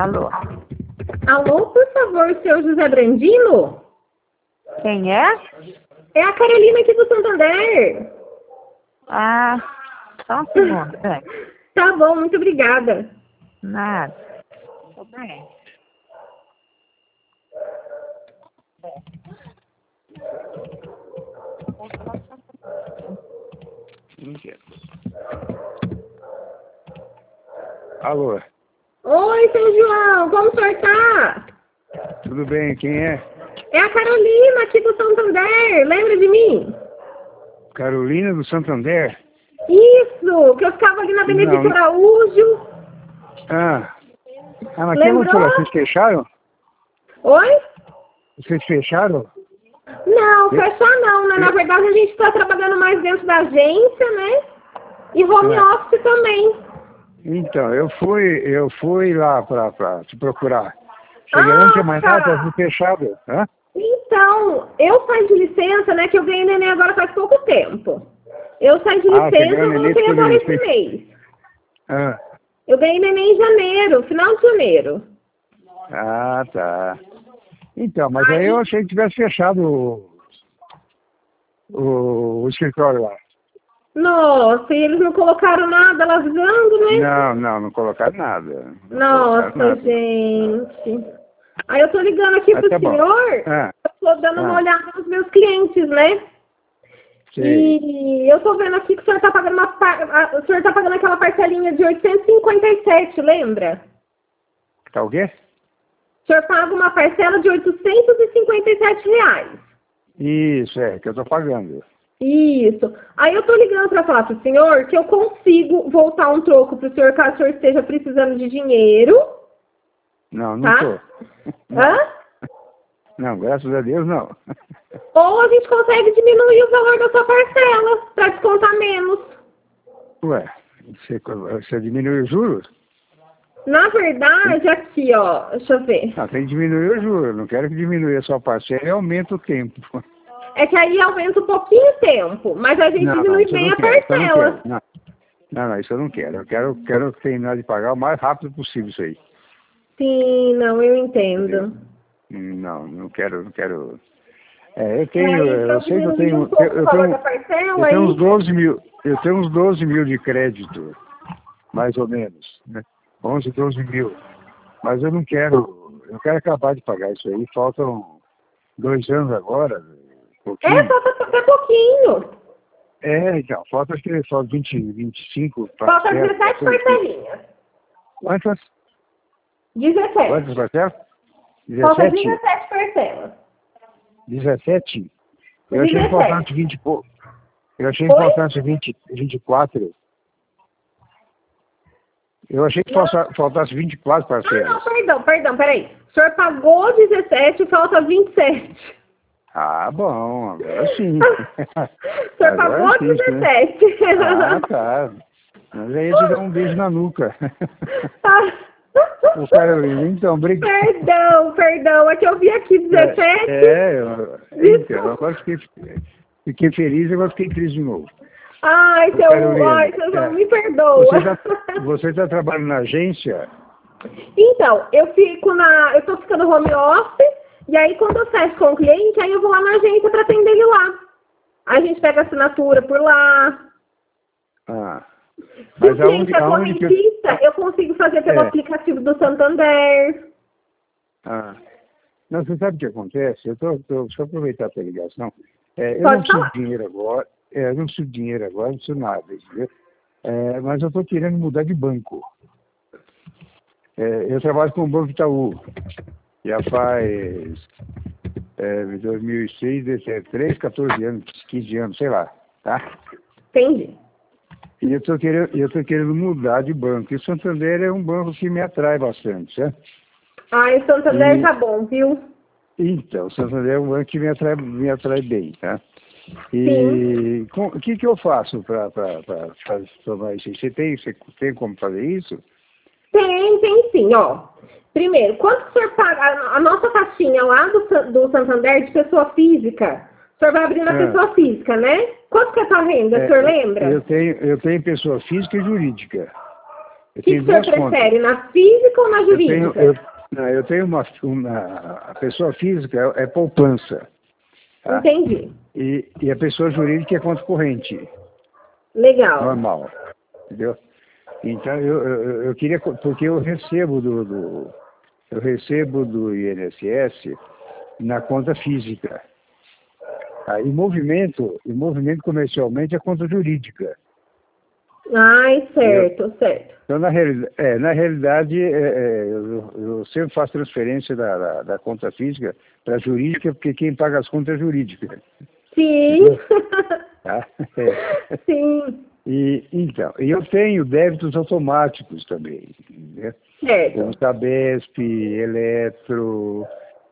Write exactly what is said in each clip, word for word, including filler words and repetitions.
Alô? Alô, por favor, seu José Brandino? Quem é? É a Carolina aqui do Santander. Ah, só um segundo, peraí. Tá bom, muito obrigada. Nada. Tô bem. Alô, Oi, seu João, como o senhor tá? tudo bem? Quem é? É a Carolina aqui do Santander, lembra de mim? Carolina do Santander? Isso, que eu ficava ali na Benedito Não. Araújo. Ah, ah mas que Lembrou? loucura, vocês fecharam? Oi? Vocês fecharam? Não, Eu- fechar não, né? Na eu- verdade a gente tá trabalhando mais dentro da agência, né? E home É. office também. Então, eu fui, eu fui lá pra, pra te procurar. Cheguei lá, não tinha mais Ah, nada, tá. tudo fechado. Hã? Então, eu saí de licença, né? Que eu ganhei neném agora faz pouco tempo. Eu saí de Ah, você licença ganhou e neném, voltei ficou de agora esse licença. mês. Ah, Eu ganhei neném em janeiro, final de janeiro. ah, tá. Então, mas aí eu achei que tivesse fechado o, o, o escritório lá. Nossa, e eles não colocaram nada lá avisando, né? Não, não, não colocaram nada. Não Nossa, colocaram nada. gente. Aí eu tô ligando aqui Mas pro tá bom. senhor, Ah, eu tô dando uma ah. olhada nos meus clientes, né? sei. E eu tô vendo aqui que o senhor tá pagando uma par... a- o senhor tá pagando aquela parcelinha de oitocentos e cinquenta e sete, lembra? Tá o quê? O senhor paga uma parcela de oitocentos e cinquenta e sete reais. Isso, é, que eu tô pagando. Isso. Aí eu tô ligando para falar pro senhor que eu consigo voltar um troco pro senhor caso o senhor esteja precisando de dinheiro, Não, não tá? tô. Hã? Não, graças a Deus não. Ou a gente consegue diminuir o valor da sua parcela para descontar menos. Ué, você, você diminui os juros? Na verdade, aqui, ó, deixa eu ver. Não, tem que diminuir os juros. Não quero que diminua a sua parcela e aumente o tempo. É que aí aumenta um pouquinho o tempo, mas a gente Não, não, diminui isso eu bem não a quero. Isso eu não parcela. quero. Não. não, não, isso eu não quero. Eu quero, quero terminar de pagar o mais rápido possível isso aí. Sim, não, eu entendo. Não, não quero, não quero. É, eu E tenho, aí, eu então, sei que eu diminuir tenho, um pouco eu o valor tenho, da parcela, eu tenho uns aí... doze mil, eu tenho uns doze mil de crédito, mais ou menos, né? onze, doze mil. Mas eu não quero, eu quero acabar de pagar isso aí. Faltam dois anos agora, um pouquinho. É, falta até pouquinho. É, então, falta acho que só vinte, vinte e cinco Falta parcelas. dezessete parcelinhas. Quantas? dezessete. Quantas parcelas? Falta dezessete? dezessete parcelas. dezessete? Eu achei que dezessete. faltasse vinte e pouco. Eu achei que Oi? faltasse vinte, vinte e quatro. Eu achei que falta- faltasse vinte e quatro Ah, parcelas. não, perdão, perdão, peraí. O senhor pagou dezessete e falta vinte e sete. Ah, bom, agora sim. O senhor Agora pagou sim, né? dezessete. Ah, tá. Mas aí eu te dar um beijo na nuca. Ah. O Carolina, então, obrigado. Perdão, perdão. É que eu vi aqui dezessete. É, eu, então, agora fiquei, fiquei feliz e agora fiquei triste de novo. Ai, Ô, seu, Carolina, ai, seu João, é, me perdoa. Você está você tá trabalhando na agência? Então, eu fico na. Eu tô ficando home office, e aí quando eu fecho com o cliente, aí eu vou lá na agência para atender ele lá. Aí a gente pega assinatura por lá. Ah. Se Mas o cliente aonde, é aonde que... correntista, eu consigo fazer pelo É. aplicativo do Santander. Ah. Não, você sabe o que acontece? Eu tô, tô, deixa eu aproveitar a tua ligação. É, eu Pode não preciso falar. de dinheiro agora, é, eu não preciso de dinheiro agora, não preciso nada, entendeu? É, mas eu estou querendo mudar de banco. É, eu trabalho com o Banco Itaú. Já faz é, dois mil e seis, treze, quatorze anos, quinze anos, sei lá, tá? Entendi. E eu estou querendo, eu tô querendo mudar de banco. E o Santander é um banco que me atrai bastante, certo? Ai, o Santander E- tá bom, viu? Então, o Santander é um banco que me atrai, me atrai bem, tá? Sim. E com- o que, que eu faço para tomar isso? Você tem, você tem como fazer isso? Tem, tem sim, ó. Primeiro, quanto o senhor paga? A, a nossa taxinha lá do, San- do Santander de pessoa física, o senhor vai abrir na Ah. pessoa física, né? Quanto que é a tua renda, o senhor lembra? Eu tenho, eu tenho pessoa física e jurídica. Eu O que tenho o senhor duas prefere, contas. na física ou na Eu jurídica? tenho, eu, não, eu tenho uma, uma. A pessoa física é, é poupança. Tá? Entendi. E, e a pessoa jurídica é conta corrente. Legal. Normal. Entendeu? Então, eu, eu, eu queria. Porque eu recebo do, do. Eu recebo do I N S S na conta física. Tá? E movimento, e movimento comercialmente é conta jurídica. Ai, certo, certo. Então, na, reali é, na realidade, é, é, eu, eu sempre faço transferência da, da, da conta física para a jurídica, porque quem paga as contas é a jurídica. Sim. Tá? É. Sim. E, então, e eu tenho débitos automáticos também, né? Certo. Como Sabesp, Eletro,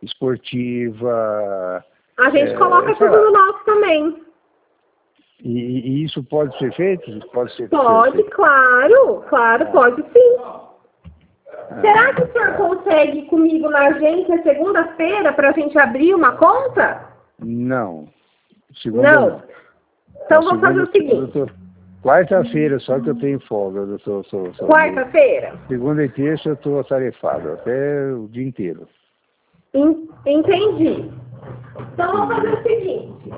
Esportiva. A gente é, coloca sei tudo lá. no nosso também. E, e isso pode ser feito? Pode ser Pode, feito. claro. Claro, pode sim. Ah, Será que o senhor consegue ir comigo na agência segunda-feira para a gente abrir uma conta? Não. Segunda Não. não. Então Na vamos fazer o segunda, seguinte. eu tô- Quarta-feira só que eu tenho folga. Eu tô, tô, tô- Quarta-feira? Segunda e terça eu estou atarefado, até o dia inteiro. En- Entendi. Então vamos fazer o seguinte.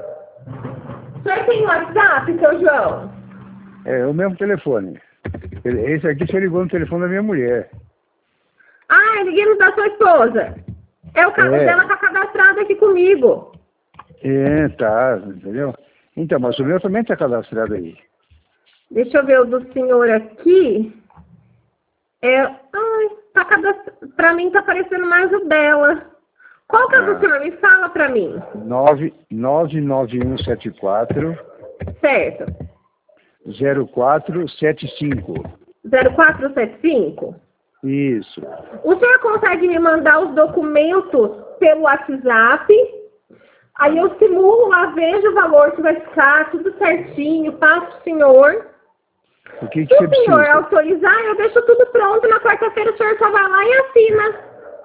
O senhor tem WhatsApp, seu João? É o mesmo telefone. Esse aqui você ligou no telefone da minha mulher. Ah, eu liguei no da sua esposa. É o caso É. dela, tá cadastrado aqui comigo. É, tá, entendeu? Então, mas o meu também está cadastrado aí. Deixa eu ver o do senhor aqui. É, ai, tá cadastrado. Pra mim tá aparecendo mais o dela. Qual que é o Ah. do senhor? Me fala pra mim. nove nove nove um sete quatro Certo. zero quatro sete cinco. zero quatro sete cinco? Isso. O senhor consegue me mandar os documentos pelo WhatsApp? Aí eu simulo lá, vejo o valor que vai ficar, tudo certinho, passo pro senhor. O que, que Se você o senhor precisa? autorizar, eu deixo tudo pronto. Na quarta-feira o senhor só vai lá e assina.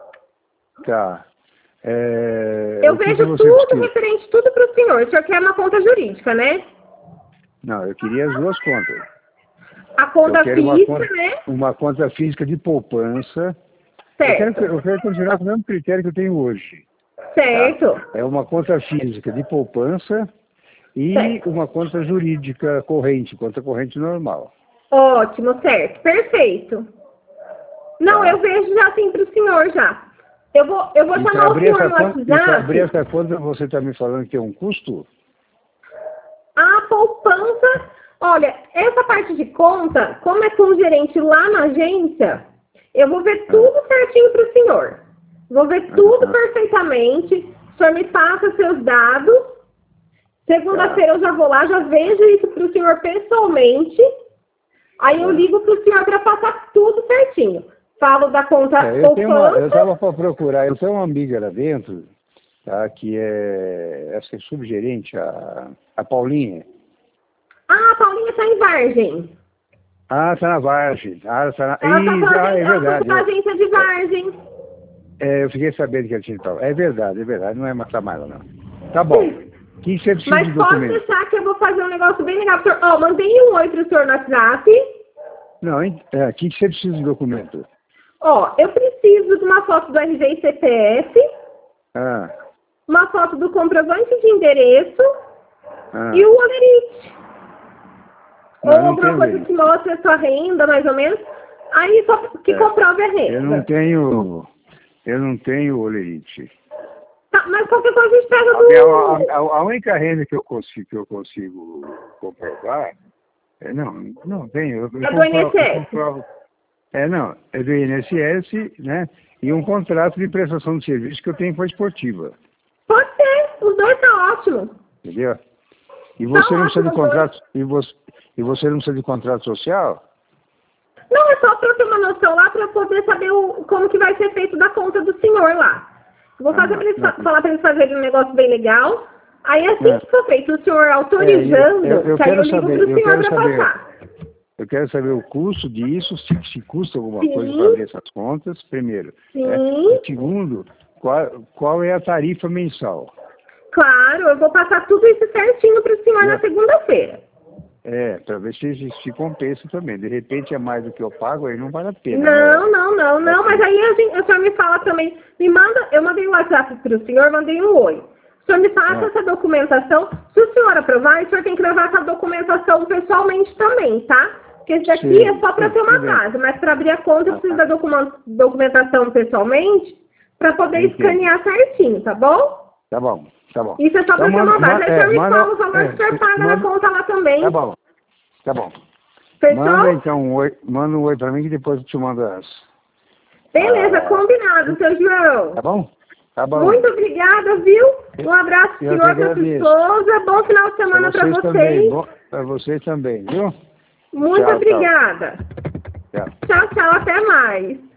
Tá. É, Eu o que vejo que você tudo, precisa? referente tudo pro senhor. O senhor quer uma conta jurídica, né? Não, eu queria as duas contas. A conta Eu quero uma física, conta, né? uma conta física de poupança. Eu quero, Certo. eu quero continuar com o mesmo critério que eu tenho hoje. Certo. É uma conta física de poupança e Certo. uma conta jurídica corrente, conta corrente normal. Ótimo, certo. Perfeito. Não, Tá. eu vejo já assim pro senhor já. Eu vou, eu vou E para chamar o abrir, senhor essa no conta, e para abrir WhatsApp. essa conta, você está me falando que é um custo? A poupança, olha, essa parte de conta, como é com o gerente lá na agência, eu vou ver tudo certinho para o senhor. Vou ver tudo Uhum. perfeitamente. O senhor me passa seus dados. Segunda-feira eu já vou lá, já vejo isso para o senhor pessoalmente. Aí eu ligo para o senhor para passar tudo certinho. Falo da conta É, eu tenho uma, eu poupança. estava para procurar, eu tenho uma amiga lá dentro, tá, que é essa é subgerente, a, a Paulinha. Ah, a Paulinha está em Vargem. Ah, tá na Vargem. Ah, tá na... Ela está Ih, com a ah, é agência, ela tá verdade. com a agência de Vargem. É, eu fiquei sabendo que ela tinha e tal. É verdade, é verdade. Não é matar mais lá, não. Tá bom. O que você precisa Mas de pode documento? deixar que eu vou fazer um negócio bem legal pro senhor. Ó, mandei um oi pro senhor no WhatsApp. Não, hein? É, o que você precisa de documento? Ó, eu preciso de uma foto do R G e C P F, Ah, uma foto do comprovante de endereço ah. e o olerite. Não, Ou não alguma tenho coisa olerite. que mostre a sua renda, mais ou menos. Aí só que É, comprove a Eu não renda. tenho... Eu não tenho olerite. Tá, mas qualquer coisa a gente pega A, minha- a, do... a, a única renda que eu consigo, que eu consigo comprovar... É, não, não tenho. Eu, eu É do comprovo- I N S S. eu comprovo- É, não, é do I N S S, né? E um contrato de prestação de serviço que eu tenho com a esportiva, Pode ser, os dois tá ótimo. entendeu? E você Tá não precisa de ótimo, contrato, e você, e você não precisa de contrato social? Não, é só para eu ter uma noção lá para eu poder saber o, como que vai ser feito da conta do senhor lá. Vou fazer Ah, para eles, não. fa- falar para eles fazerem um negócio bem legal. Aí assim É. que for feito, o senhor autorizando, É, eu- eu que aí eu quero ligo saber, para o eu senhor quero para saber. passar. Eu quero saber o custo disso, se, se custa alguma Sim. coisa para abrir essas contas, primeiro. Sim, Né? E segundo, qual, qual é a tarifa mensal? claro, eu vou passar tudo isso certinho para o senhor É. na segunda-feira. É, para ver se, se, se compensa também. De repente é mais do que eu pago, aí não vale a pena. Não, né? não, não, não, mas aí a gente, o senhor me fala também, me manda, eu mandei o WhatsApp para o senhor, mandei um oi. O senhor me passa Ah. essa documentação, se o senhor aprovar, o senhor tem que levar essa documentação pessoalmente também, tá? Porque esse daqui Sim, é só para sim, ter uma tudo bem. casa, mas para abrir a conta eu preciso da document- documentação pessoalmente para poder Entendi. escanear certinho, tá bom? Tá bom, tá bom. Isso é só para Então, ter uma manda- base. Aí o é, senhor me manda- fala o valor é, que o senhor paga manda- na conta lá também. Tá bom, tá bom. Fechou? Manda então um oi, manda um oi pra mim que depois eu te mando as. Beleza, Ah. combinado, seu João. Tá bom? Tá bom. Muito obrigada, viu? Um abraço, Eu senhor, que para agradeço. Souza. Bom final de semana para vocês. também. Bom, pra vocês também, viu? Muito Tchau, obrigada. Tchau. Tchau, tchau. Até mais.